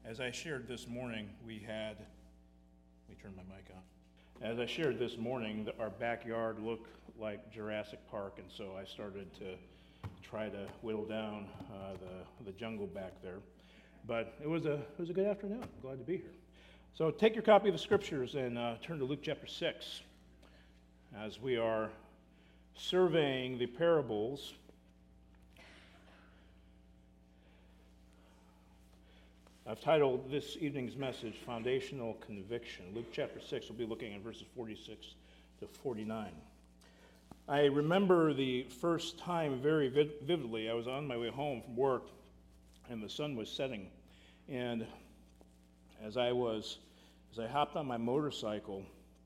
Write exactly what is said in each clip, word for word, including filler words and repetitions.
As I shared this morning, we had, let me turn my mic on. As I shared this morning, the- our backyard looked like Jurassic Park, and so I started to try to whittle down uh, the, the jungle back there. But it was a it was a good afternoon. I'm glad to be here. So take your copy of the scriptures and uh, turn to Luke chapter six as we are surveying the parables I've titled this evening's message, Foundational Conviction. Luke chapter six, we'll be looking at verses forty-six to forty-nine. I remember the first time very vividly. I was on my way home from work, and the sun was setting. And as I was, as I hopped on my motorcycle,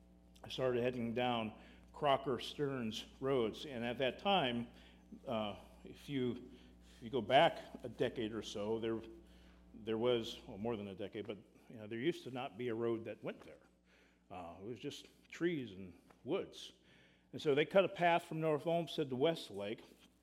I started heading down Crocker Stearns roads. And at that time, uh, if you if you go back a decade or so, there there was, well, more than a decade, but you know, there used to not be a road that went there. Uh, it was just trees and woods. And so they cut a path from North Olmsted to Westlake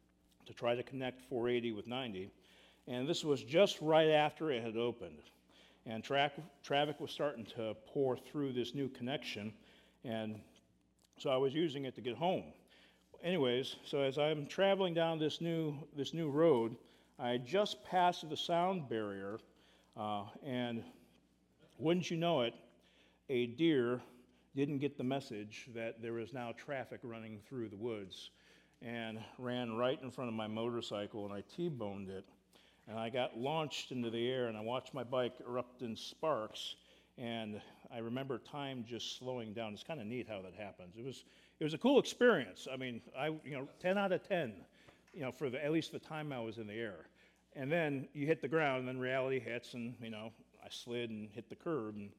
to try to connect four eighty with ninety. And this was just right after it had opened. And tra- traffic was starting to pour through this new connection. And so I was using it to get home. Anyways, so as I'm traveling down this new this new road, I just passed the sound barrier, uh, and wouldn't you know it, a deer didn't get the message that there was now traffic running through the woods and ran right in front of my motorcycle, and I T-boned it. And I got launched into the air, and I watched my bike erupt in sparks, and I remember time just slowing down. It's kind of neat how that happens. It was it was a cool experience. I mean, I you know, ten out of ten, you know, for the, at least the time I was in the air. And then you hit the ground, and then reality hits, and, you know, I slid and hit the curb. And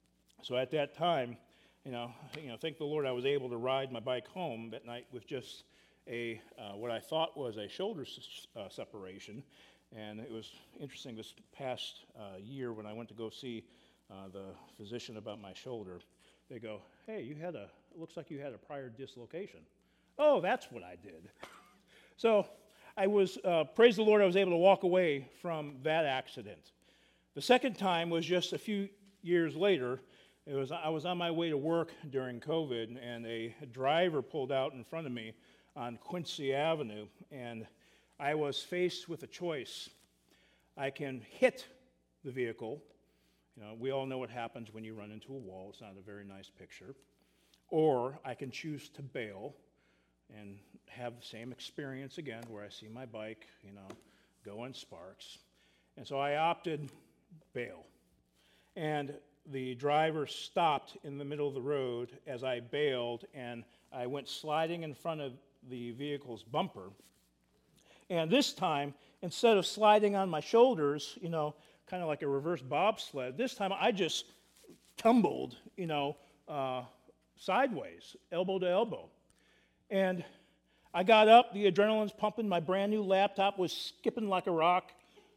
so at that time, you know, you know, thank the Lord I was able to ride my bike home that night with just a, uh, what I thought was a shoulder s- uh, separation. And it was interesting this past uh, year when I went to go see uh, the physician about my shoulder. They go, hey, you had a, it looks like you had a prior dislocation. Oh, that's what I did. So I was, uh, praise the Lord, I was able to walk away from that accident. The second time was just a few years later. It was I was on my way to work during COVID, and a driver pulled out in front of me on Quincy Avenue, and I was faced with a choice. I can hit the vehicle. You know, we all know what happens when you run into a wall. It's not a very nice picture. Or I can choose to bail and have the same experience again where I see my bike, you know, go in sparks. And so I opted bail. And the driver stopped in the middle of the road as I bailed, and I went sliding in front of the vehicle's bumper. And this time, instead of sliding on my shoulders, you know, kind of like a reverse bobsled, this time I just tumbled, you know, uh, sideways, elbow to elbow. And I got up, the adrenaline's pumping, my brand new laptop was skipping like a rock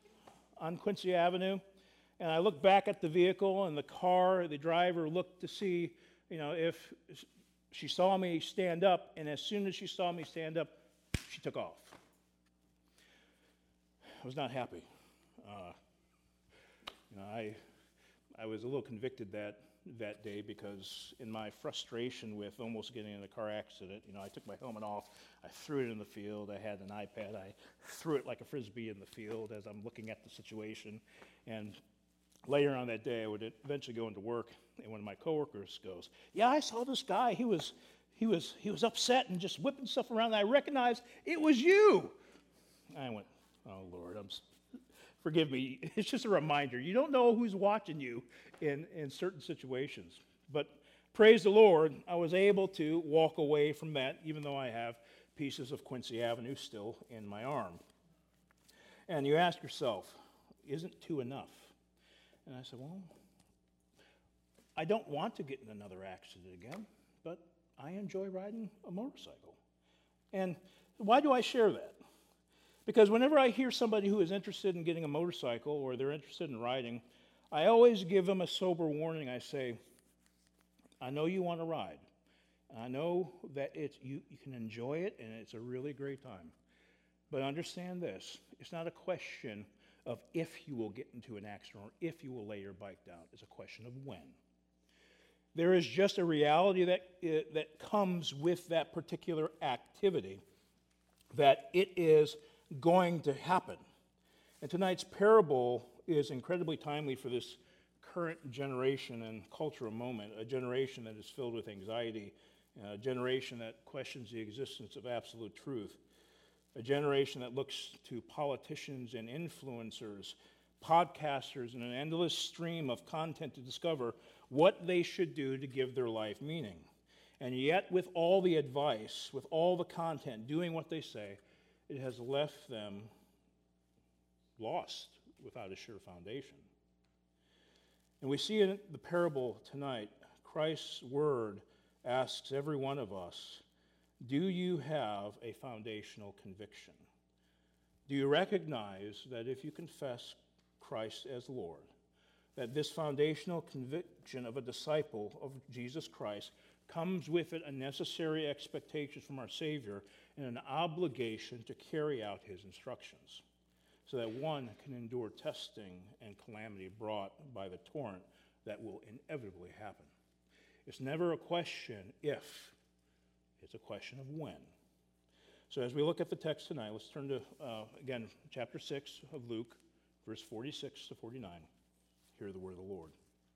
on Quincy Avenue. And I looked back at the vehicle and the car, the driver looked to see, you know, if she saw me stand up, and as soon as she saw me stand up, she took off. I was not happy. Uh, you know, I I was a little convicted that that day because in my frustration with almost getting in a car accident, you know, I took my helmet off, I threw it in the field, I had an iPad, I threw it like a frisbee in the field as I'm looking at the situation, and later on that day I would eventually go into work, and one of my coworkers goes, yeah, I saw this guy, he was he was he was upset and just whipping stuff around, and I recognized it was you. I went, oh Lord, I'm forgive me. It's just a reminder. You don't know who's watching you in, in certain situations. But praise the Lord, I was able to walk away from that, even though I have pieces of Quincy Avenue still in my arm. And you ask yourself, isn't two enough? And I said, well, I don't want to get in another accident again, but I enjoy riding a motorcycle. And why do I share that? Because whenever I hear somebody who is interested in getting a motorcycle or they're interested in riding, I always give them a sober warning. I say, I know you want to ride. I know that it's, you, you can enjoy it and it's a really great time. But understand this, it's not a question of if you will get into an accident or if you will lay your bike down. It's a question of when. There is just a reality that, uh, that comes with that particular activity, that it is going to happen. And tonight's parable is incredibly timely for this current generation and cultural moment, a generation that is filled with anxiety, a generation that questions the existence of absolute truth, a generation that looks to politicians and influencers, podcasters, and an endless stream of content to discover what they should do to give their life meaning. And yet, with all the advice, with all the content, doing what they say, it has left them lost without a sure foundation. And we see in the parable tonight, Christ's word asks every one of us, do you have a foundational conviction? Do you recognize that if you confess Christ as Lord, that this foundational conviction of a disciple of Jesus Christ comes with it a necessary expectation from our Savior and an obligation to carry out his instructions, so that one can endure testing and calamity brought by the torrent that will inevitably happen. It's never a question if, it's a question of when. So as we look at the text tonight, let's turn to, uh, again, chapter six of Luke, verse forty-six to forty-nine. Hear the word of the Lord.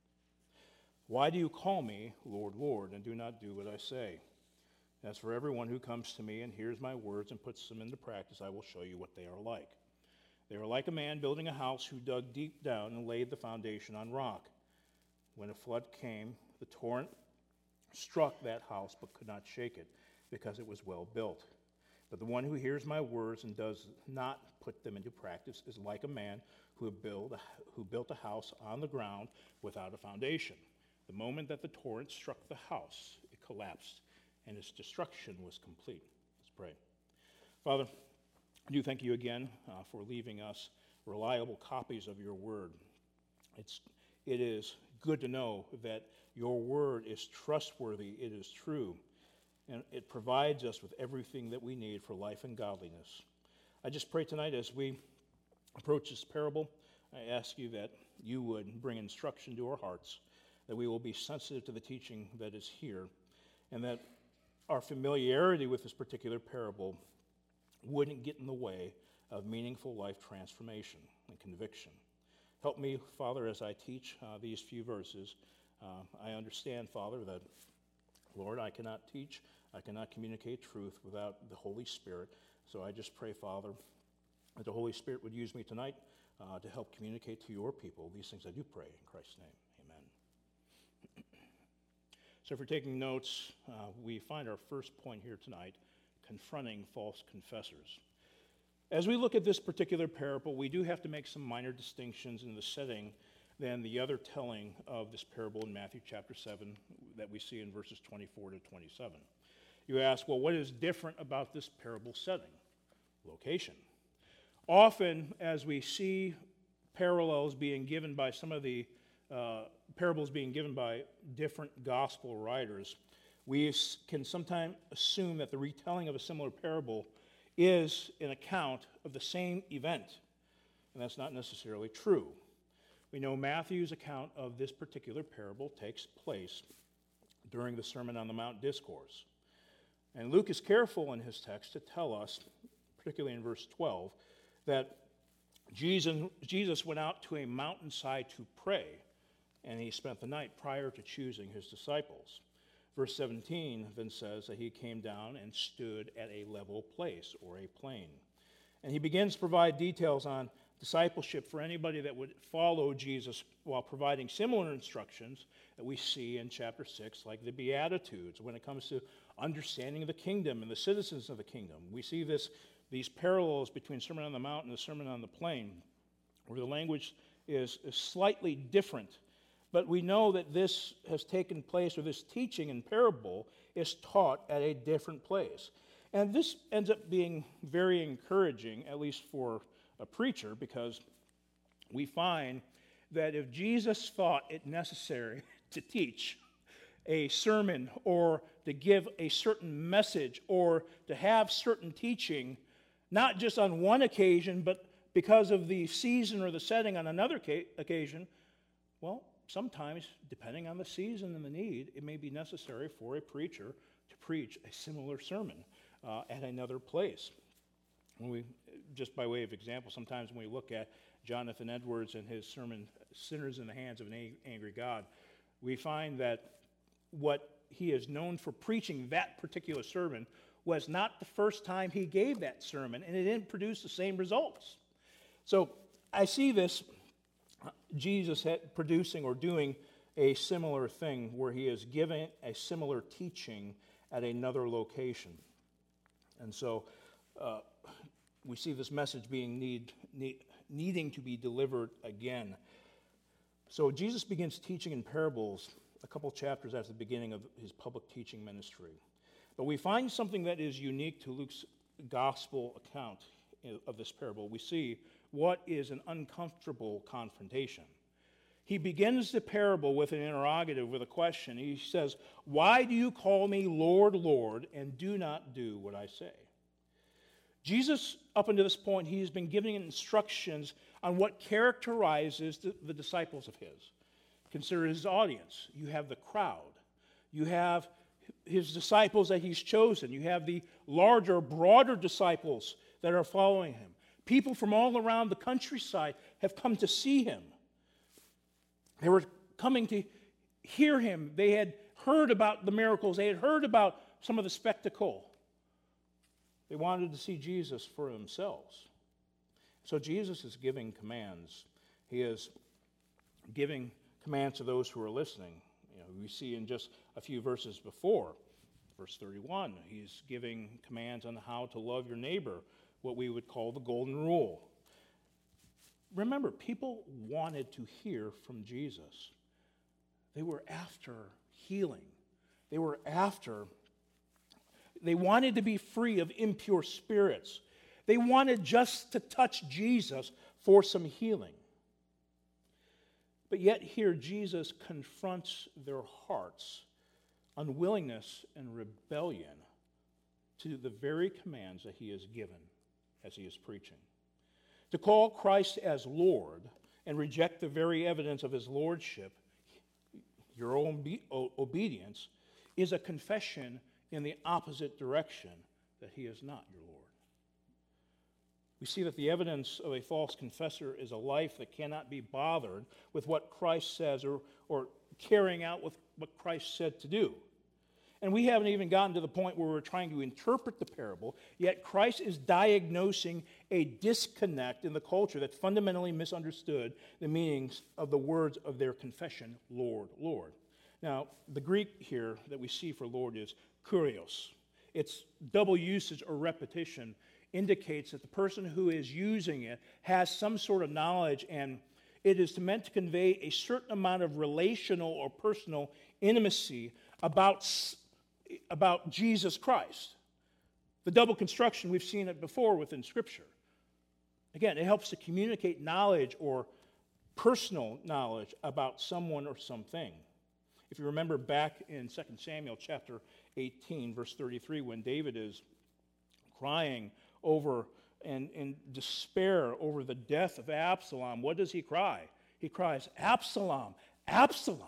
Why do you call me Lord, Lord, and do not do what I say? As for everyone who comes to me and hears my words and puts them into practice, I will show you what they are like. They are like a man building a house who dug deep down and laid the foundation on rock. When a flood came, the torrent struck that house but could not shake it, because it was well built. But the one who hears my words and does not put them into practice is like a man who built a, who built a house on the ground without a foundation. The moment that the torrent struck the house, it collapsed, and its destruction was complete. Let's pray. Father, I do thank you again uh, for leaving us reliable copies of your word. It's, it is good to know that your word is trustworthy, it is true, and it provides us with everything that we need for life and godliness. I just pray tonight as we approach this parable, I ask you that you would bring instruction to our hearts, that we will be sensitive to the teaching that is here, and that our familiarity with this particular parable wouldn't get in the way of meaningful life transformation and conviction. Help me, Father, as I teach uh, these few verses. Uh, I understand, Father, that, Lord, I cannot teach, I cannot communicate truth without the Holy Spirit. So I just pray, Father, that the Holy Spirit would use me tonight uh, to help communicate to your people. These things I do pray in Christ's name. Amen. So if you're taking notes, uh, we find our first point here tonight, confronting false confessors. As we look at this particular parable, we do have to make some minor distinctions in the setting than the other telling of this parable in Matthew chapter seven that we see in verses twenty-four to twenty-seven. You ask, well, what is different about this parable setting? Location. Often, as we see parallels being given by some of the uh, parables being given by different gospel writers, we can sometimes assume that the retelling of a similar parable is an account of the same event, and that's not necessarily true. We know Matthew's account of this particular parable takes place during the Sermon on the Mount discourse. And Luke is careful in his text to tell us, particularly in verse twelve, that Jesus, Jesus went out to a mountainside to pray, and he spent the night prior to choosing his disciples. Verse seventeen then says that he came down and stood at a level place or a plain. And he begins to provide details on discipleship for anybody that would follow Jesus while providing similar instructions that we see in chapter six, like the Beatitudes, when it comes to understanding the kingdom and the citizens of the kingdom. We see this, these parallels between Sermon on the Mount and the Sermon on the Plain, where the language is, is slightly different. But we know that this has taken place, or this teaching in parable is taught at a different place. And this ends up being very encouraging, at least for a preacher, because we find that if Jesus thought it necessary to teach a sermon or to give a certain message or to have certain teaching, not just on one occasion, but because of the season or the setting on another ca- occasion, well, sometimes, depending on the season and the need, it may be necessary for a preacher to preach a similar sermon uh, at another place. When we, just by way of example, sometimes when we look at Jonathan Edwards and his sermon, Sinners in the Hands of an Angry God, we find that what he is known for preaching that particular sermon was not the first time he gave that sermon, and it didn't produce the same results. So I see this, Jesus had producing or doing a similar thing where he is giving a similar teaching at another location. And so uh, we see this message being need, need, needing to be delivered again. So Jesus begins teaching in parables a couple chapters after the beginning of his public teaching ministry. But we find something that is unique to Luke's gospel account of this parable. We see what is an uncomfortable confrontation. He begins the parable with an interrogative, with a question. He says, "Why do you call me Lord, Lord, and do not do what I say?" Jesus, up until this point, he has been giving instructions on what characterizes the, the disciples of his. Consider his audience. You have the crowd. You have his disciples that he's chosen. You have the larger, broader disciples that are following him. People from all around the countryside have come to see him. They were coming to hear him. They had heard about the miracles. They had heard about some of the spectacle. They wanted to see Jesus for themselves. So Jesus is giving commands. He is giving commands to those who are listening. You know, we see in just a few verses before, verse thirty-one, he's giving commands on how to love your neighbor, what we would call the golden rule. Remember, people wanted to hear from Jesus. They were after healing. They were after, they wanted to be free of impure spirits. They wanted just to touch Jesus for some healing. But yet here Jesus confronts their hearts' unwillingness and rebellion to the very commands that he has given as he is preaching. To call Christ as Lord and reject the very evidence of his lordship, your own obedience, is a confession in the opposite direction that he is not your Lord. We see that the evidence of a false confessor is a life that cannot be bothered with what Christ says or, or carrying out with what Christ said to do. And we haven't even gotten to the point where we're trying to interpret the parable, yet Christ is diagnosing a disconnect in the culture that fundamentally misunderstood the meanings of the words of their confession, Lord, Lord. Now, the Greek here that we see for Lord is kurios. Its double usage or repetition indicates that the person who is using it has some sort of knowledge, and it is meant to convey a certain amount of relational or personal intimacy about, about Jesus Christ. The double construction, we've seen it before within Scripture. Again, it helps to communicate knowledge or personal knowledge about someone or something. If you remember back in Second Samuel chapter eighteen, verse thirty-three, when David is crying over and in despair over the death of Absalom, what does he cry? He cries, Absalom, Absalom.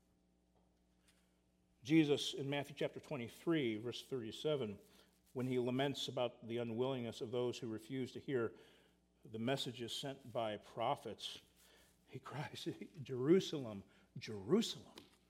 Jesus in Matthew chapter twenty-three, verse thirty-seven, when he laments about the unwillingness of those who refuse to hear the messages sent by prophets, he cries, Jerusalem, Jerusalem.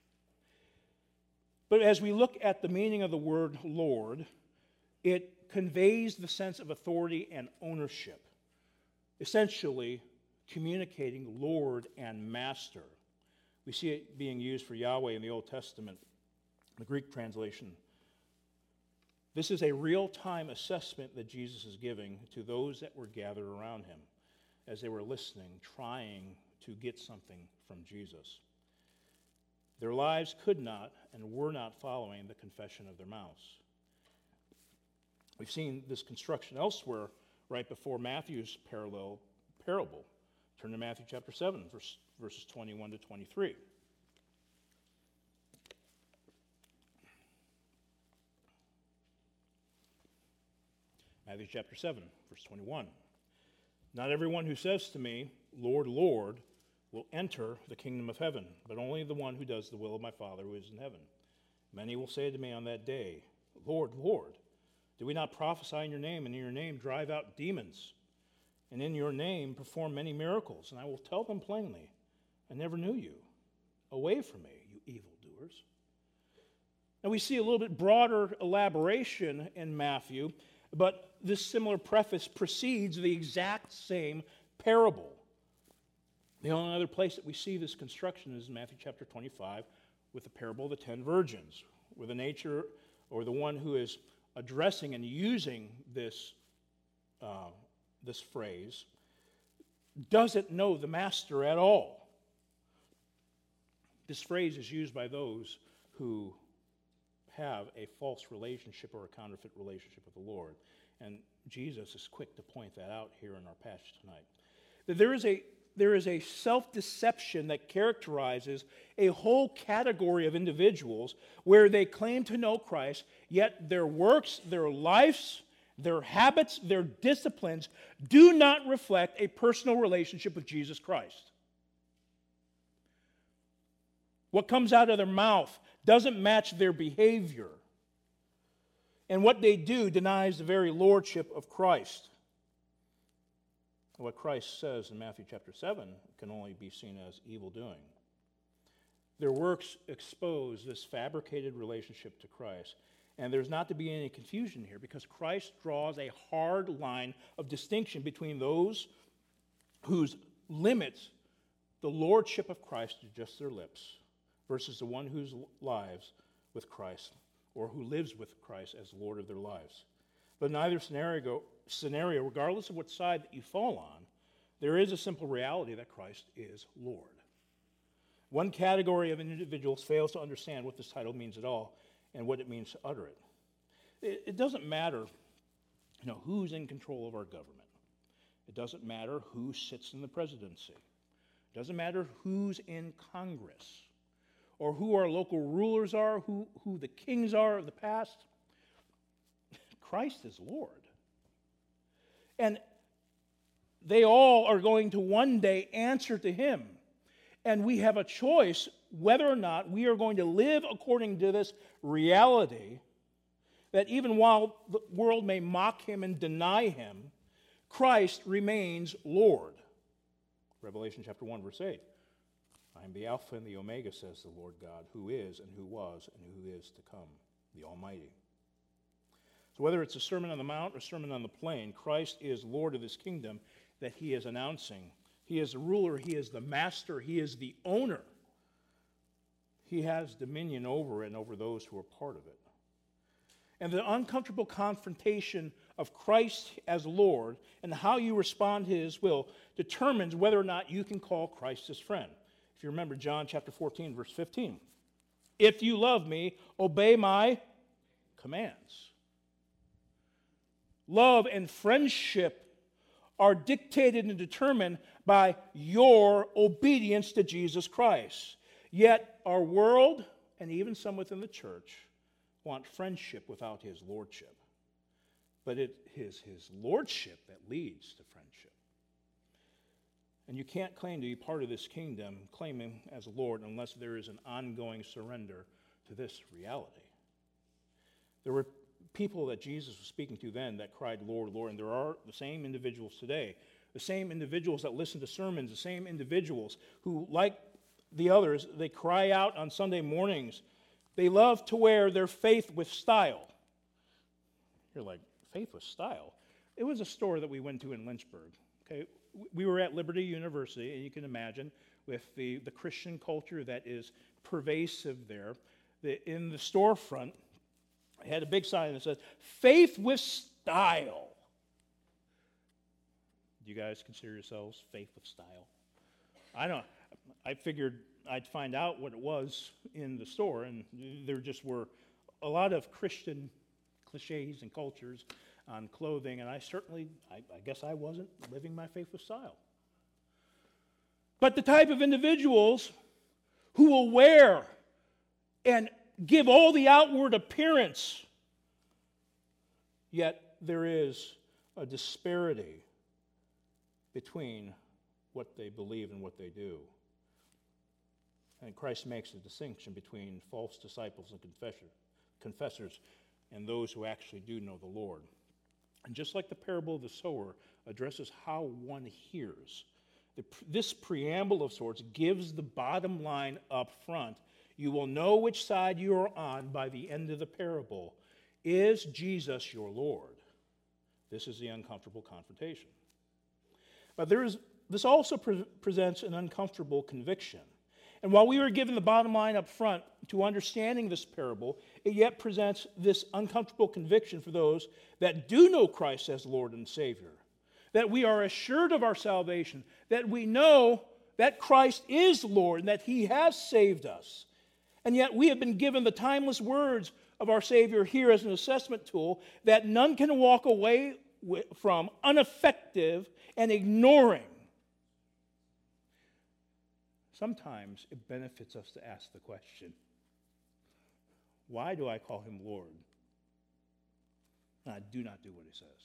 But as we look at the meaning of the word Lord, it conveys the sense of authority and ownership, essentially communicating Lord and Master. We see it being used for Yahweh in the Old Testament, the Greek translation. This is a real-time assessment that Jesus is giving to those that were gathered around him as they were listening, trying to get something from Jesus. Their lives could not and were not following the confession of their mouths. We've seen this construction elsewhere right before Matthew's parallel parable. Turn to Matthew chapter seven, verse, verses twenty-one to twenty-three. Matthew chapter seven, verse twenty-one. Not everyone who says to me, Lord, Lord, will enter the kingdom of heaven, but only the one who does the will of my Father who is in heaven. Many will say to me on that day, Lord, Lord, did we not prophesy in your name, and in your name drive out demons, and in your name perform many miracles? And I will tell them plainly, I never knew you. Away from me, you evildoers. Now we see a little bit broader elaboration in Matthew, but this similar preface precedes the exact same parable. The only other place that we see this construction is in Matthew chapter twenty-five with the parable of the ten virgins, where the nature or the one who is addressing and using this, uh, this phrase doesn't know the master at all. This phrase is used by those who have a false relationship or a counterfeit relationship with the Lord. And Jesus is quick to point that out here in our passage tonight. That there is a there is a self-deception that characterizes a whole category of individuals where they claim to know Christ, yet their works, their lives, their habits, their disciplines do not reflect a personal relationship with Jesus Christ. What comes out of their mouth doesn't match their behavior. And what they do denies the very lordship of Christ. What Christ says in Matthew chapter seven can only be seen as evil doing. Their works expose this fabricated relationship to Christ. And there's not to be any confusion here, because Christ draws a hard line of distinction between those whose limits the lordship of Christ to just their lips versus the one whose lives with Christ, or who lives with Christ as Lord of their lives. But in either scenario, scenario, regardless of what side that you fall on, there is a simple reality that Christ is Lord. One category of individuals fails to understand what this title means at all and what it means to utter it. It, it doesn't matter, you know, who's in control of our government. It doesn't matter who sits in the presidency. It doesn't matter who's in Congress, or who our local rulers are, who, who the kings are of the past. Christ is Lord. And they all are going to one day answer to him. And we have a choice whether or not we are going to live according to this reality that even while the world may mock him and deny him, Christ remains Lord. Revelation chapter one, verse eight. I am the Alpha and the Omega, says the Lord God, who is and who was and who is to come, the Almighty. So whether it's a Sermon on the Mount or a Sermon on the Plain, Christ is Lord of this kingdom that he is announcing. He is the ruler, he is the master, he is the owner. He has dominion over it and over those who are part of it. And the uncomfortable confrontation of Christ as Lord and how you respond to his will determines whether or not you can call Christ his friend. If you remember John chapter fourteen, verse fifteen. If you love me, obey my commands. Love and friendship are dictated and determined by your obedience to Jesus Christ. Yet our world, and even some within the church, want friendship without his lordship. But it is his lordship that leads to friendship. And you can't claim to be part of this kingdom, claiming as Lord, unless there is an ongoing surrender to this reality. There were people that Jesus was speaking to then that cried, Lord, Lord, and there are the same individuals today, the same individuals that listen to sermons, the same individuals who, like the others, they cry out on Sunday mornings. They love to wear their faith with style. You're like, faith with style? It was a store that we went to in Lynchburg. Okay, we were at Liberty University, and you can imagine with the, the Christian culture that is pervasive there, the, in the storefront, I had a big sign that says, faith with style. Do you guys consider yourselves faith with style? I don't. I figured I'd find out what it was in the store, and there just were a lot of Christian cliches and cultures on clothing, and I certainly, I, I guess I wasn't living my faith with style. But the type of individuals who will wear and give all the outward appearance, yet there is a disparity between what they believe and what they do. And Christ makes a distinction between false disciples and confessor, confessors and those who actually do know the Lord. And just like the parable of the sower addresses how one hears, the, this preamble of sorts gives the bottom line up front. You will know which side you are on by the end of the parable. Is Jesus your Lord? This is the uncomfortable confrontation. But there is, this also pre- presents an uncomfortable conviction. And while we were given the bottom line up front to understanding this parable, it yet presents this uncomfortable conviction for those that do know Christ as Lord and Savior. That we are assured of our salvation, that we know that Christ is Lord and that He has saved us. And yet we have been given the timeless words of our Savior here as an assessment tool that none can walk away with, from ineffective and ignoring. Sometimes it benefits us to ask the question, why do I call Him Lord? And I do not do what He says.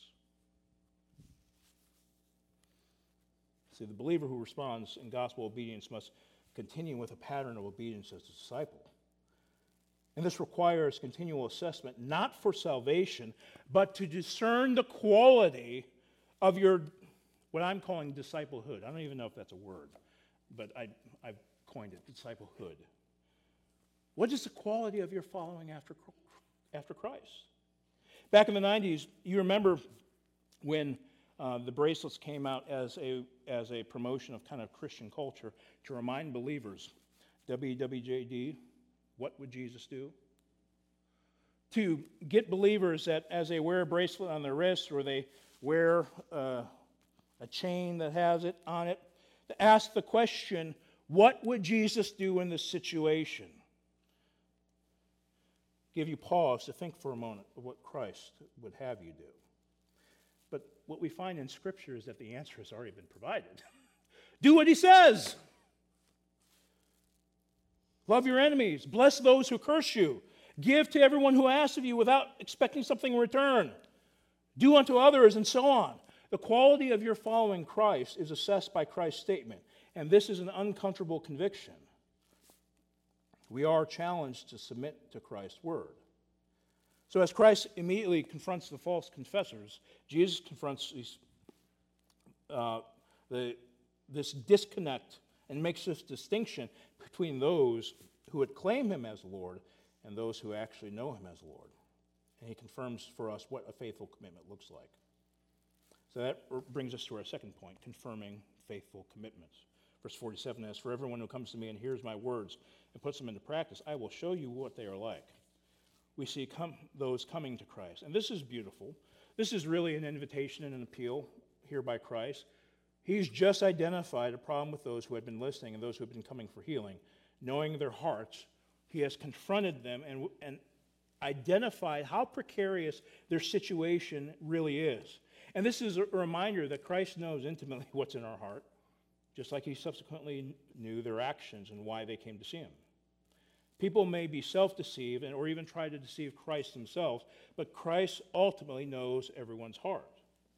See, the believer who responds in gospel obedience must continue with a pattern of obedience as a disciple. And this requires continual assessment, not for salvation, but to discern the quality of your, what I'm calling disciplehood. I don't even know if that's a word, but I, I've coined it, disciplehood. What is the quality of your following after, after Christ? Back in the nineties, you remember when uh, the bracelets came out as a, as a promotion of kind of Christian culture to remind believers, W W J D, what would Jesus do? To get believers that as they wear a bracelet on their wrist or they wear uh, a chain that has it on it, to ask the question, what would Jesus do in this situation? Give you pause to think for a moment of what Christ would have you do. But what we find in Scripture is that the answer has already been provided. Do what He says. Love your enemies. Bless those who curse you. Give to everyone who asks of you without expecting something in return. Do unto others, and so on. The quality of your following Christ is assessed by Christ's statement, and this is an uncomfortable conviction. We are challenged to submit to Christ's word. So as Christ immediately confronts the false confessors, Jesus confronts these, uh, the, this disconnect and makes this distinction between those who would claim Him as Lord and those who actually know Him as Lord. And He confirms for us what a faithful commitment looks like. So that brings us to our second point, confirming faithful commitments. Verse forty-seven is, for everyone who comes to me and hears my words and puts them into practice, I will show you what they are like. We see come, those coming to Christ. And this is beautiful. This is really an invitation and an appeal here by Christ. He's just identified a problem with those who had been listening and those who had been coming for healing. Knowing their hearts, He has confronted them and, and identified how precarious their situation really is. And this is a reminder that Christ knows intimately what's in our heart, just like He subsequently knew their actions and why they came to see Him. People may be self-deceived and, or even try to deceive Christ themselves, but Christ ultimately knows everyone's heart.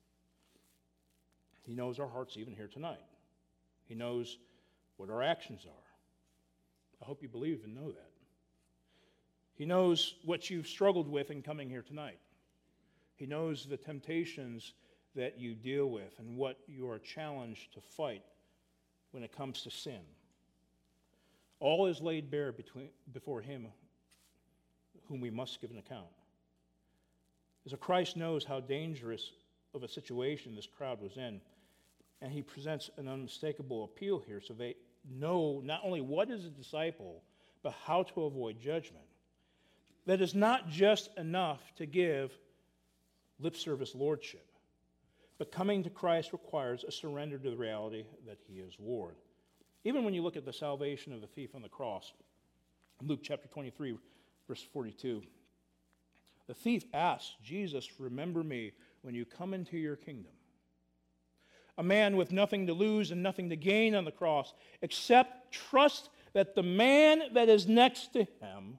He knows our hearts even here tonight. He knows what our actions are. I hope you believe and know that. He knows what you've struggled with in coming here tonight. He knows the temptations that you deal with and what you are challenged to fight when it comes to sin. All is laid bare between, before Him whom we must give an account. As Christ knows how dangerous of a situation this crowd was in, and He presents an unmistakable appeal here so they know not only what is a disciple, but how to avoid judgment. That is not just enough to give lip service lordship, but coming to Christ requires a surrender to the reality that He is Lord. Even when you look at the salvation of the thief on the cross, Luke chapter twenty-three, verse forty-two, the thief asks Jesus, remember me when you come into your kingdom. A man with nothing to lose and nothing to gain on the cross, except trust that the man that is next to him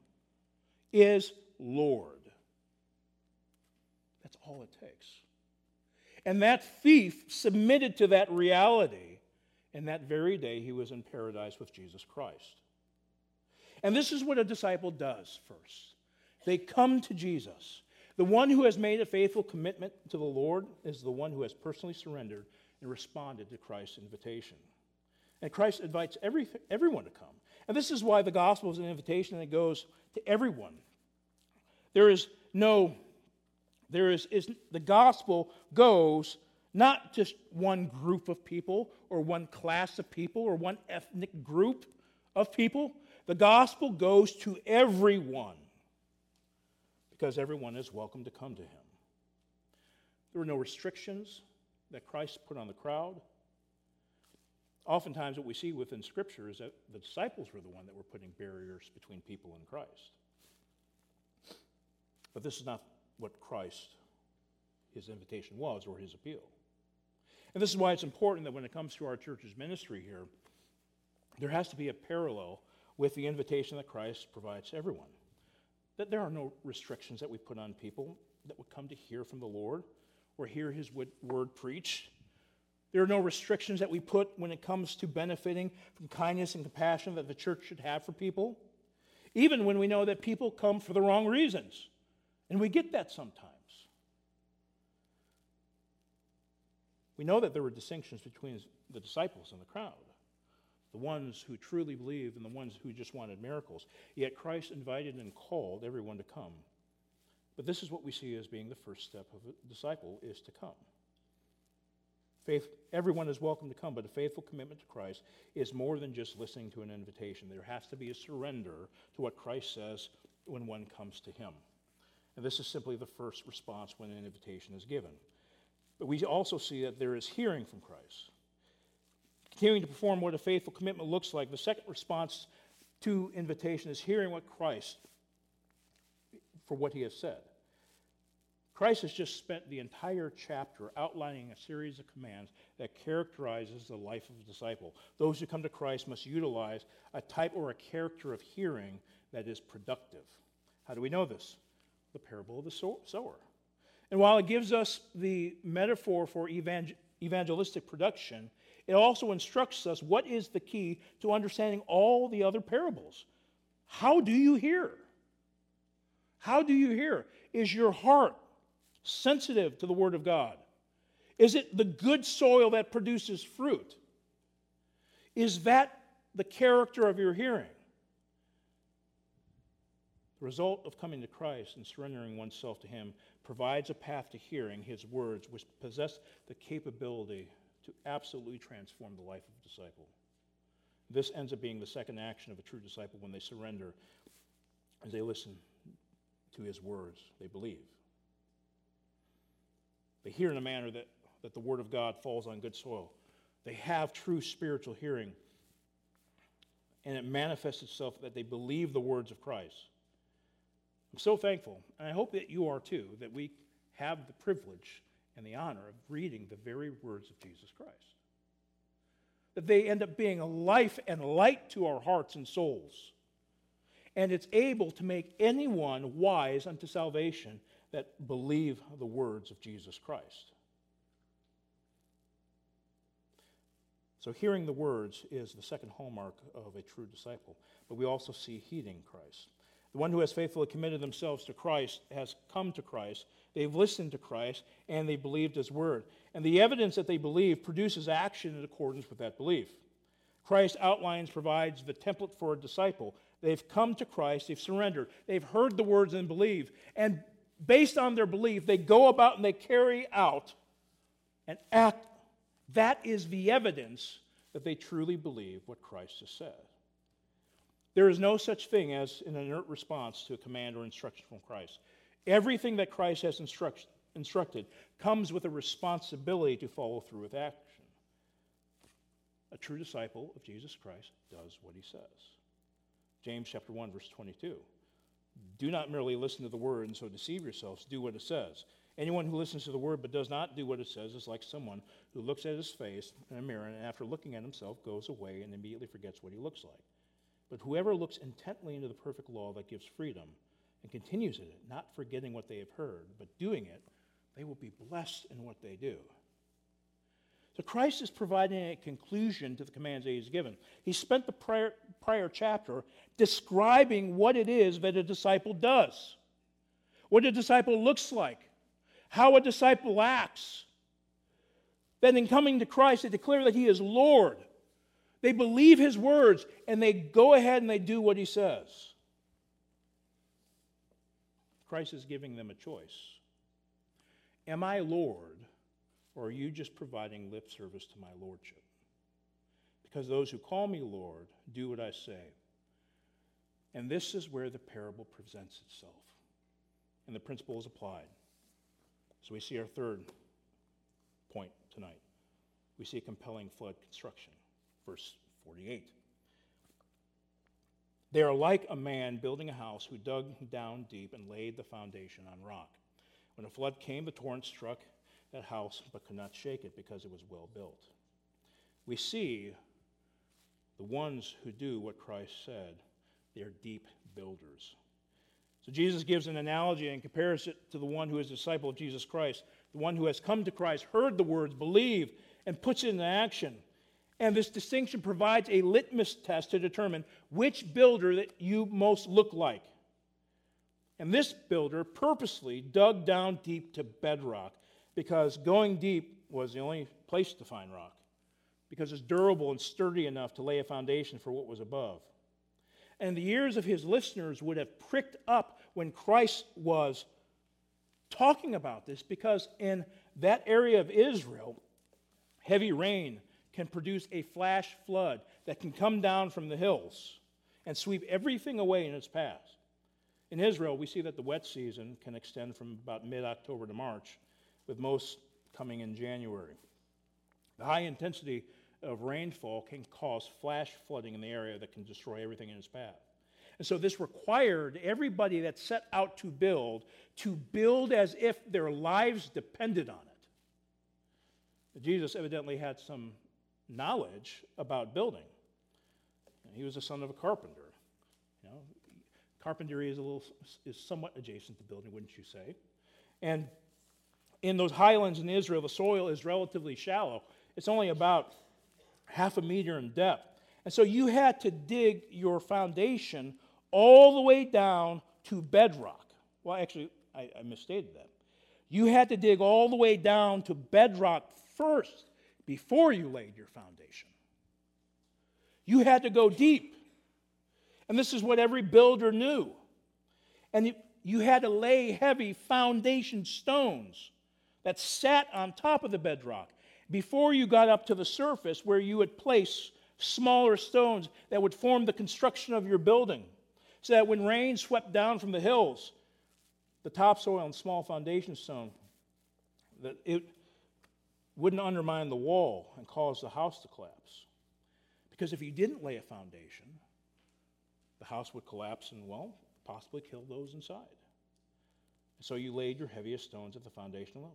is Lord. That's all it takes. And that thief submitted to that reality, and that very day he was in paradise with Jesus Christ. And this is what a disciple does first. They come to Jesus. The one who has made a faithful commitment to the Lord is the one who has personally surrendered and responded to Christ's invitation. And Christ invites every, everyone to come. And this is why the gospel is an invitation that goes to everyone. There is no, there is, is the gospel goes not just one group of people or one class of people or one ethnic group of people. The gospel goes to everyone because everyone is welcome to come to him. There were no restrictions that Christ put on the crowd. Oftentimes what we see within Scripture is that the disciples were the one that were putting barriers between people and Christ. But this is not what Christ, his invitation was, or his appeal. And this is why it's important that when it comes to our church's ministry here, there has to be a parallel with the invitation that Christ provides to everyone. That there are no restrictions that we put on people that would come to hear from the Lord or hear his word preached. There are no restrictions that we put when it comes to benefiting from kindness and compassion that the church should have for people, even when we know that people come for the wrong reasons. And we get that sometimes. We know that there were distinctions between the disciples and the crowd, the ones who truly believed and the ones who just wanted miracles. Yet Christ invited and called everyone to come. But this is what we see as being the first step of a disciple, is to come. Faith, everyone is welcome to come, but a faithful commitment to Christ is more than just listening to an invitation. There has to be a surrender to what Christ says when one comes to him. And this is simply the first response when an invitation is given. But we also see that there is hearing from Christ. Continuing to perform what a faithful commitment looks like, the second response to invitation is hearing what Christ, for what he has said. Christ has just spent the entire chapter outlining a series of commands that characterizes the life of a disciple. Those who come to Christ must utilize a type or a character of hearing that is productive. How do we know this? The parable of the sower. And while it gives us the metaphor for evangel- evangelistic production, it also instructs us what is the key to understanding all the other parables. How do you hear? How do you hear? Is your heart sensitive to the Word of God? Is it the good soil that produces fruit? Is that the character of your hearing? The result of coming to Christ and surrendering oneself to him provides a path to hearing his words, which possess the capability to absolutely transform the life of a disciple. This ends up being the second action of a true disciple when they surrender, as they listen to his words, they believe. They hear in a manner that, that the Word of God falls on good soil. They have true spiritual hearing, and it manifests itself that they believe the words of Christ. I'm so thankful, and I hope that you are too, that we have the privilege and the honor of reading the very words of Jesus Christ. That they end up being a life and light to our hearts and souls. And it's able to make anyone wise unto salvation that believe the words of Jesus Christ. So hearing the words is the second hallmark of a true disciple. But we also see heeding Christ. The one who has faithfully committed themselves to Christ has come to Christ. They've listened to Christ, and they believed his word. And the evidence that they believe produces action in accordance with that belief. Christ outlines, provides the template for a disciple. They've come to Christ, they've surrendered, they've heard the words and believe. And based on their belief, they go about and they carry out and act. That is the evidence that they truly believe what Christ has said. There is no such thing as an inert response to a command or instruction from Christ. Everything that Christ has instruct, instructed comes with a responsibility to follow through with action. A true disciple of Jesus Christ does what he says. James chapter one, verse twenty-two. Do not merely listen to the word and so deceive yourselves. Do what it says. Anyone who listens to the word but does not do what it says is like someone who looks at his face in a mirror and after looking at himself goes away and immediately forgets what he looks like. But whoever looks intently into the perfect law that gives freedom and continues in it, not forgetting what they have heard, but doing it, they will be blessed in what they do. So Christ is providing a conclusion to the commands that he's given. He spent the prior, prior chapter describing what it is that a disciple does, what a disciple looks like, how a disciple acts. Then in coming to Christ, they declare that he is Lord. They believe his words, and they go ahead and they do what he says. Christ is giving them a choice. Am I Lord, or are you just providing lip service to my lordship? Because those who call me Lord do what I say. And this is where the parable presents itself, and the principle is applied. So we see our third point tonight. We see a compelling flood construction. Verse forty-eight. They are like a man building a house who dug down deep and laid the foundation on rock. When a flood came, the torrent struck that house but could not shake it because it was well built. We see the ones who do what Christ said. They are deep builders. So Jesus gives an analogy and compares it to the one who is a disciple of Jesus Christ, the one who has come to Christ, heard the words, believed, and puts it into action. And this distinction provides a litmus test to determine which builder that you most look like. And this builder purposely dug down deep to bedrock because going deep was the only place to find rock, because it's durable and sturdy enough to lay a foundation for what was above. And the ears of his listeners would have pricked up when Christ was talking about this, because in that area of Israel, heavy rain can produce a flash flood that can come down from the hills and sweep everything away in its path. In Israel, we see that the wet season can extend from about mid-October to March, with most coming in January. The high intensity of rainfall can cause flash flooding in the area that can destroy everything in its path. And so this required everybody that set out to build to build as if their lives depended on it. Jesus evidently had some knowledge about building. He was the son of a carpenter. You know, carpentry is a little is somewhat adjacent to building, wouldn't you say? And in those highlands in Israel, the soil is relatively shallow. It's only about half a meter in depth. And so you had to dig your foundation all the way down to bedrock. Well, actually, I, I misstated that. You had to dig all the way down to bedrock first before you laid your foundation. You had to go deep. And this is what every builder knew. And you had to lay heavy foundation stones that sat on top of the bedrock before you got up to the surface, where you would place smaller stones that would form the construction of your building, so that when rain swept down from the hills, the topsoil and small foundation stone, that it wouldn't undermine the wall and cause the house to collapse. Because if you didn't lay a foundation, the house would collapse and, well, possibly kill those inside. So you laid your heaviest stones at the foundation level.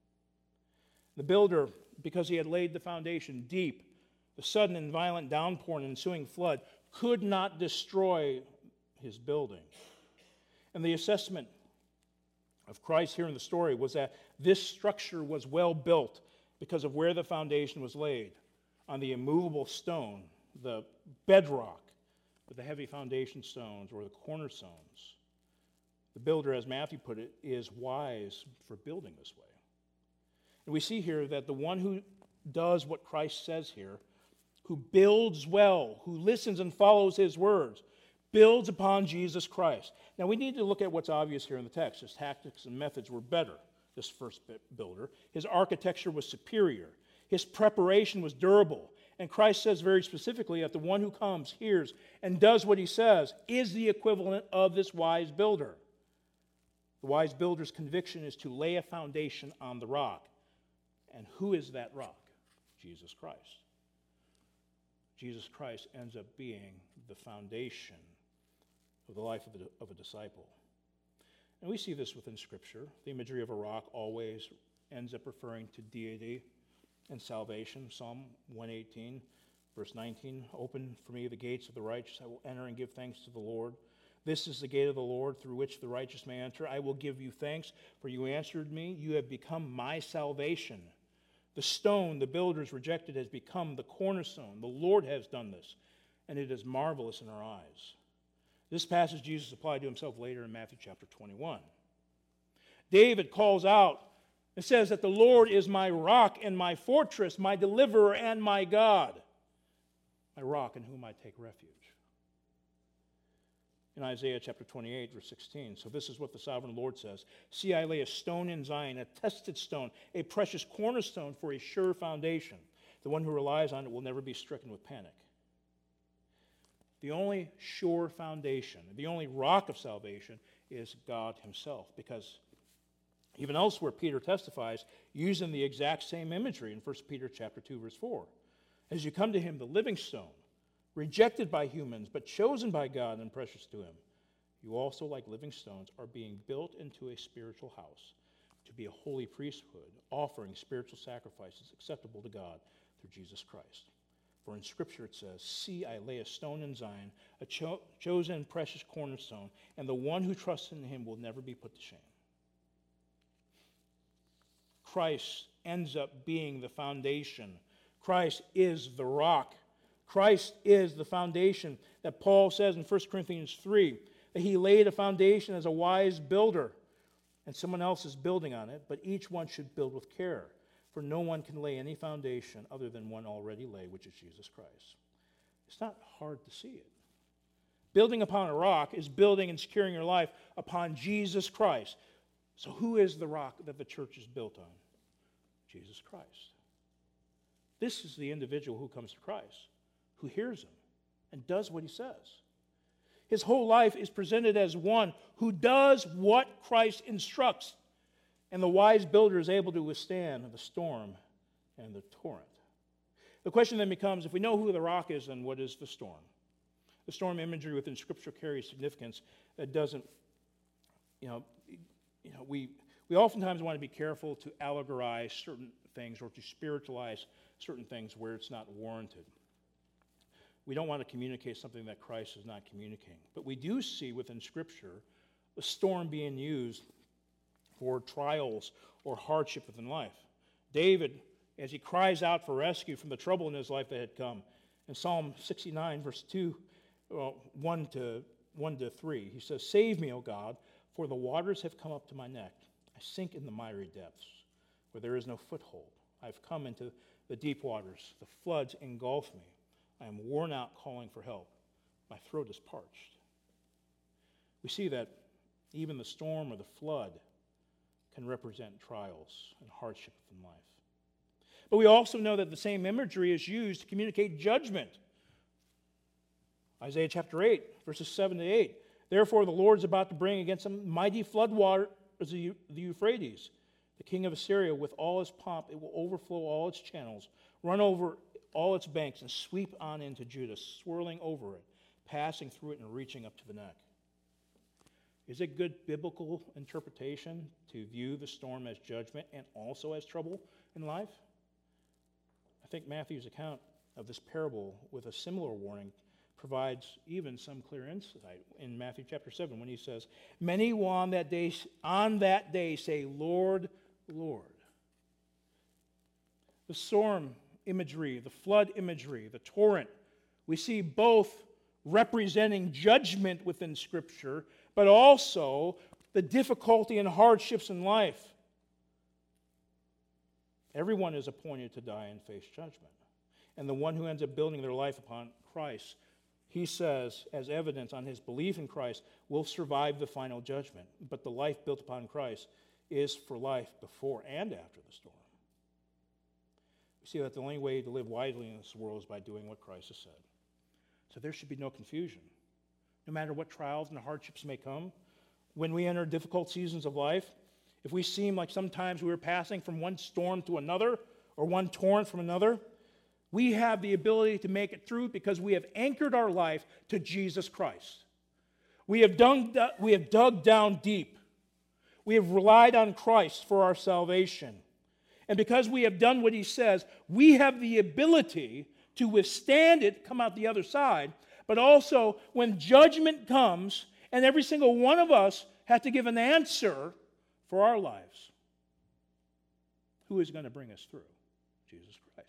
The builder, because he had laid the foundation deep, the sudden and violent downpour and ensuing flood could not destroy his building. And the assessment of Christ here in the story was that this structure was well built because of where the foundation was laid, on the immovable stone, the bedrock, with the heavy foundation stones or the cornerstones. The builder, as Matthew put it, is wise for building this way. And we see here that the one who does what Christ says here, who builds well, who listens and follows his words, builds upon Jesus Christ. Now we need to look at what's obvious here in the text. His tactics and methods were better, this first builder. His architecture was superior. His preparation was durable. And Christ says very specifically that the one who comes, hears, and does what he says is the equivalent of this wise builder. The wise builder's conviction is to lay a foundation on the rock. And who is that rock? Jesus Christ. Jesus Christ ends up being the foundation of the life of, the, of a disciple. And we see this within Scripture. The imagery of a rock always ends up referring to deity and salvation. Psalm one eighteen, verse nineteen, "Open for me the gates of the righteous, I will enter and give thanks to the Lord. This is the gate of the Lord through which the righteous may enter. I will give you thanks, for you answered me. You have become my salvation. The stone the builders rejected has become the cornerstone. The Lord has done this, and it is marvelous in our eyes. This passage Jesus applied to himself later in Matthew chapter twenty-one. David calls out and says that the Lord is my rock and my fortress, my deliverer and my God, my rock in whom I take refuge. In Isaiah chapter twenty-eight, verse sixteen, so this is what the sovereign Lord says. See, I lay a stone in Zion, a tested stone, a precious cornerstone for a sure foundation. The one who relies on it will never be stricken with panic. The only sure foundation, the only rock of salvation is God himself, because even elsewhere Peter testifies using the exact same imagery in First Peter chapter two, verse four. As you come to him, the living stone, rejected by humans, but chosen by God and precious to him, you also, like living stones, are being built into a spiritual house to be a holy priesthood, offering spiritual sacrifices acceptable to God through Jesus Christ. For in Scripture it says, see, I lay a stone in Zion, a cho- chosen precious cornerstone, and the one who trusts in him will never be put to shame. Christ ends up being the foundation. Christ is the rock. Christ is the foundation that Paul says in First Corinthians three, that he laid a foundation as a wise builder, and someone else is building on it, but each one should build with care, for no one can lay any foundation other than one already laid, which is Jesus Christ. It's not hard to see it. Building upon a rock is building and securing your life upon Jesus Christ. So who is the rock that the church is built on? Jesus Christ. This is the individual who comes to Christ, who hears him and does what he says. His whole life is presented as one who does what Christ instructs, and the wise builder is able to withstand the storm and the torrent. The question then becomes, if we know who the rock is, then what is the storm? The storm imagery within Scripture carries significance that doesn't, you know, you know, we we oftentimes want to be careful to allegorize certain things or to spiritualize certain things where it's not warranted. We don't want to communicate something that Christ is not communicating. But we do see within Scripture the storm being used for trials or hardship within life. David, as he cries out for rescue from the trouble in his life that had come, in Psalm sixty-nine, verse two, well, one to one to three, he says, save me, O God, for the waters have come up to my neck. I sink in the miry depths, where there is no foothold. I've come into the deep waters. The floods engulf me. I am worn out calling for help. My throat is parched. We see that even the storm or the flood can represent trials and hardship in life. But we also know that the same imagery is used to communicate judgment. Isaiah chapter eight, verses seven to eight. Therefore the Lord is about to bring against them mighty floodwater as the Euphrates, the king of Assyria, with all his pomp. It will overflow all its channels, run over all its banks, and sweep on into Judah, swirling over it, passing through it and reaching up to the neck. Is it good biblical interpretation to view the storm as judgment and also as trouble in life? I think Matthew's account of this parable with a similar warning provides even some clear insight in Matthew chapter seven when he says, many will on that day, on that day say, Lord, Lord. The storm imagery, the flood imagery, the torrent, we see both representing judgment within Scripture, but also the difficulty and hardships in life. Everyone is appointed to die and face judgment. And the one who ends up building their life upon Christ, he says, as evidence on his belief in Christ, will survive the final judgment. But the life built upon Christ is for life before and after the storm. We see that the only way to live wisely in this world is by doing what Christ has said. So there should be no confusion. No matter what trials and hardships may come, when we enter difficult seasons of life, if we seem like sometimes we are passing from one storm to another or one torrent from another, we have the ability to make it through because we have anchored our life to Jesus Christ. We have dug, we have dug down deep. We have relied on Christ for our salvation. And because we have done what he says, we have the ability to withstand it, come out the other side, but also when judgment comes And every single one of us has to give an answer for our lives. Who is going to bring us through? Jesus Christ.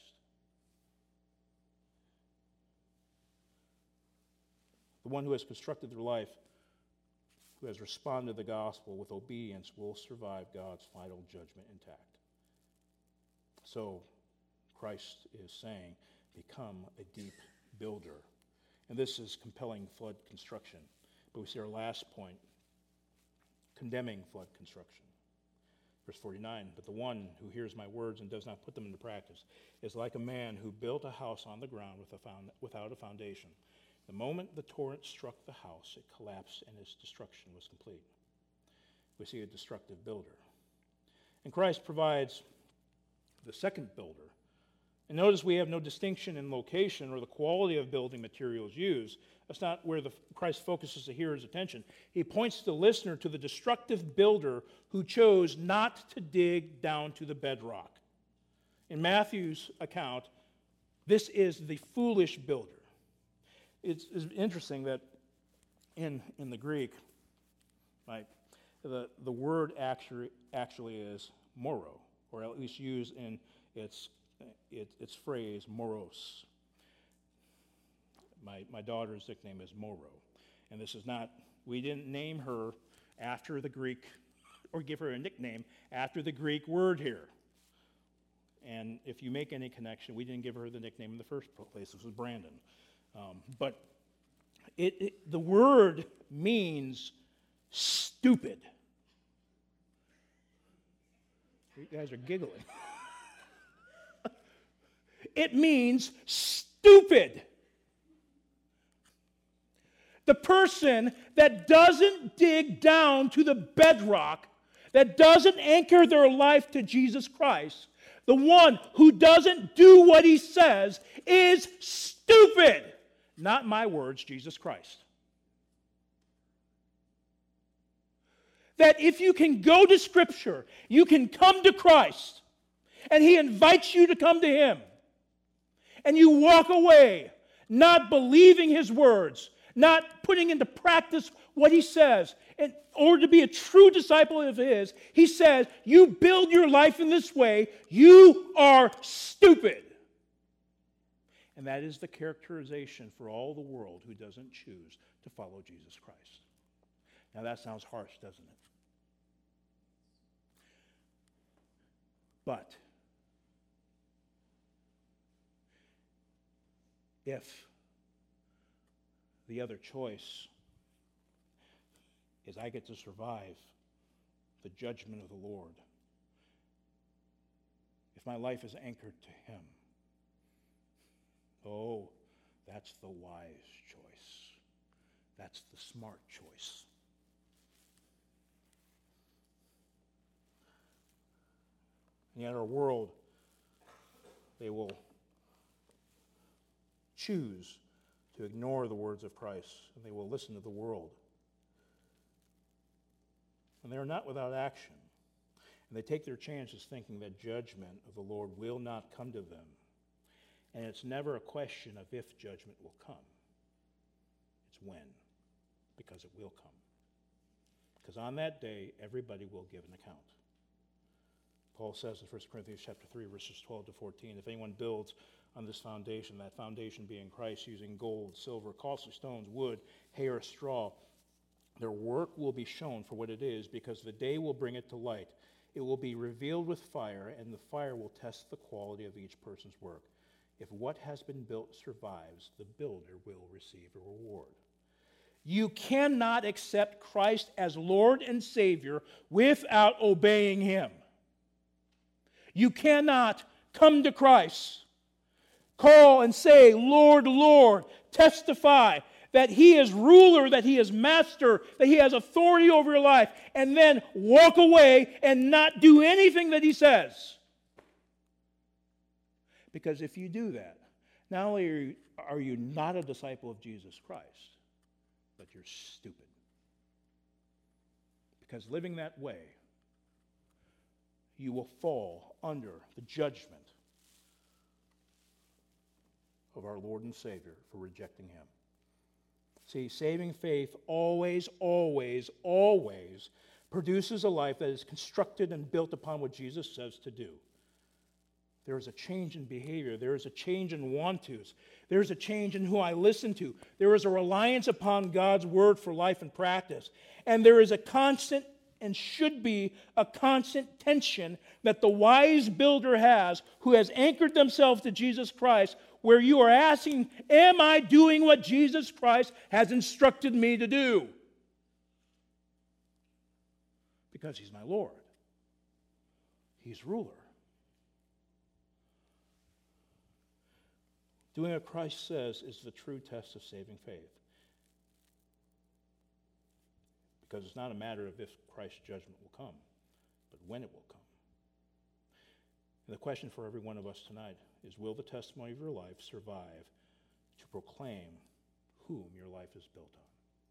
The one who has constructed their life, who has responded to the gospel with obedience, will survive God's final judgment intact. So, Christ is saying, become a deep builder. And this is compelling flood construction. But we see our last point, condemning flood construction. Verse forty-nine, but the one who hears my words and does not put them into practice is like a man who built a house on the ground with a found, without a foundation. The moment the torrent struck the house, it collapsed and its destruction was complete. We see a destructive builder. And Christ provides the second builder. And notice we have no distinction in location or the quality of building materials used. That's not where the, Christ focuses the hearer's attention. He points the listener to the destructive builder who chose not to dig down to the bedrock. In Matthew's account, this is the foolish builder. It's, it's interesting that in, in the Greek, right, the, the word actually, actually is moro, or at least used in its It, its phrase, moros. My, my daughter's nickname is Moro. And this is not, we didn't name her after the Greek, or give her a nickname after the Greek word here. And if you make any connection, we didn't give her the nickname in the first place. This was Brandon. Um, but it, it, the word means stupid. You guys are giggling. It means stupid. The person that doesn't dig down to the bedrock, that doesn't anchor their life to Jesus Christ, the one who doesn't do what he says is stupid. Not my words, Jesus Christ. That if you can go to Scripture, you can come to Christ, and he invites you to come to him, and you walk away not believing his words, not putting into practice what he says. In order to be a true disciple of his, he says, you build your life in this way, you are stupid. And that is the characterization for all the world who doesn't choose to follow Jesus Christ. Now that sounds harsh, doesn't it? But if the other choice is I get to survive the judgment of the Lord, if my life is anchored to him, oh, that's the wise choice. That's the smart choice. And yet our world, they will choose to ignore the words of Christ, and they will listen to the world. And they are not without action. And they take their chances thinking that judgment of the Lord will not come to them. And it's never a question of if judgment will come. It's when, because it will come. Because on that day, everybody will give an account. Paul says in First Corinthians chapter three, verses twelve to fourteen, if anyone builds on this foundation, that foundation being Christ, using gold, silver, costly stones, wood, hay, or straw, their work will be shown for what it is, because the day will bring it to light. It will be revealed with fire, and the fire will test the quality of each person's work. If what has been built survives, the builder will receive a reward. You cannot accept Christ as Lord and Savior without obeying him. You cannot come to Christ, call and say, Lord, Lord, testify that he is ruler, that he is master, that he has authority over your life, and then walk away and not do anything that he says. Because if you do that, not only are you, are you not a disciple of Jesus Christ, but you're stupid. Because living that way, you will fall under the judgment of our Lord and Savior for rejecting him. See, saving faith always, always, always produces a life that is constructed and built upon what Jesus says to do. There is a change in behavior. There is a change in want-tos. There is a change in who I listen to. There is a reliance upon God's word for life and practice. And there is a constant and should be a constant tension that the wise builder has who has anchored themselves to Jesus Christ, where you are asking, am I doing what Jesus Christ has instructed me to do? Because He's my Lord. He's ruler. Doing what Christ says is the true test of saving faith. Because it's not a matter of if Christ's judgment will come, but when it will come. And the question for every one of us tonight is, will the testimony of your life survive to proclaim whom your life is built on?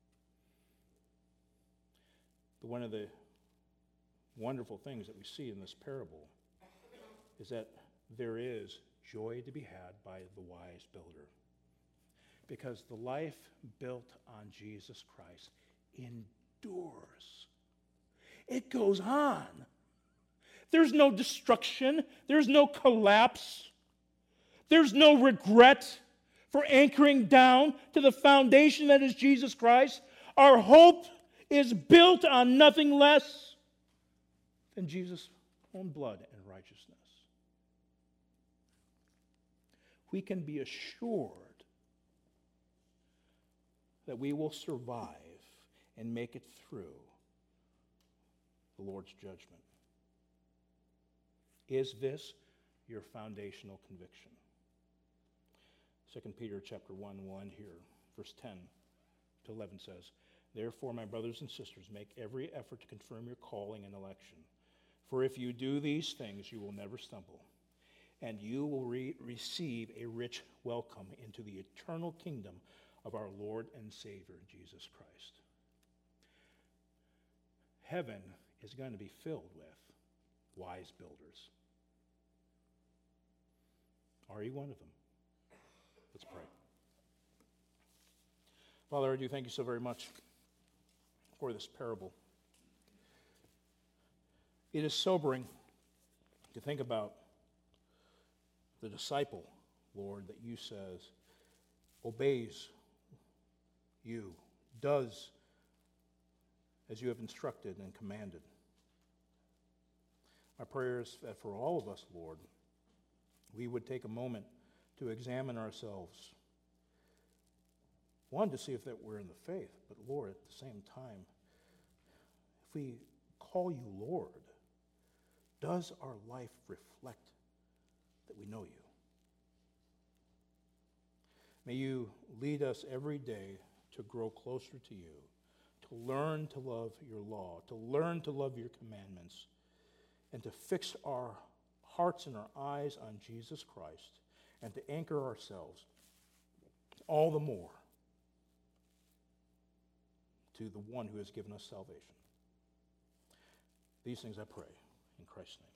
But one of the wonderful things that we see in this parable is that there is joy to be had by the wise builder. Because the life built on Jesus Christ endures. It goes on. There's no destruction. There's no collapse. There's no regret for anchoring down to the foundation that is Jesus Christ. Our hope is built on nothing less than Jesus' own blood and righteousness. We can be assured that we will survive and make it through the Lord's judgment. Is this your foundational conviction? Second Peter chapter one, one here, verse ten to eleven says, "Therefore, my brothers and sisters, make every effort to confirm your calling and election. For if you do these things, you will never stumble, and you will re- receive a rich welcome into the eternal kingdom of our Lord and Savior, Jesus Christ." Heaven is going to be filled with wise builders. Are you one of them? Let's pray. Father, I do thank you so very much for this parable. It is sobering to think about the disciple, Lord, that you says obeys you, does as you have instructed and commanded. My prayer is that for all of us, Lord, we would take a moment to examine ourselves. One, to see if that we're in the faith, but Lord, at the same time, if we call you Lord, does our life reflect that we know you? May you lead us every day to grow closer to you, to learn to love your law, to learn to love your commandments, and to fix our hearts and our eyes on Jesus Christ, and to anchor ourselves all the more to the one who has given us salvation. These things I pray in Christ's name.